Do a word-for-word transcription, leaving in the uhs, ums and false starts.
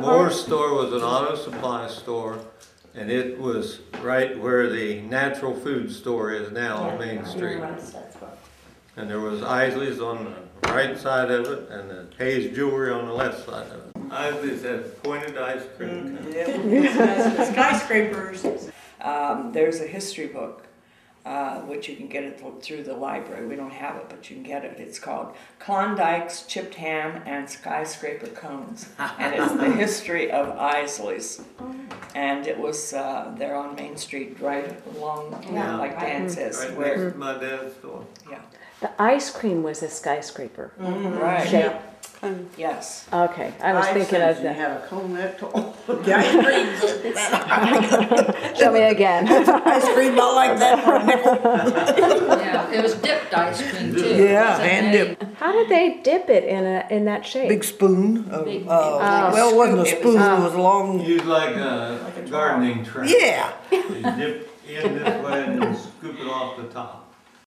Moore's store was an auto supply store, and it was right where the natural food store is now on Main Street. And there was Isley's on the right side of it, and the Hayes Jewelry on the left side of it. Isley's had pointed ice cream. Yeah. Skyscrapers. Um, there's a history book, uh, which you can get it through the library. We don't have it, but you can get it. It's called Klondike's Chipped Ham and Skyscraper Cones. And it's the history of Isley's. And it was uh, there on Main Street, right along, Yeah. like Dan says. Right where, next to my dad's store. yeah. The ice cream was a skyscraper Right. shape. Yes. Okay, I was thinking of You that. had a cone that tall. The ice cream. Show me again. Ice cream not like that for a nickel. Yeah, it was dipped ice cream too. Yeah, Wasn't hand it? dipped. How did they dip it in a in that shape? Big spoon. Of, Big- uh, Oh. well, it wasn't a It was- spoon. It was a long. Used like a gardening tray. Yeah. You dip in this way and then scoop it off the top.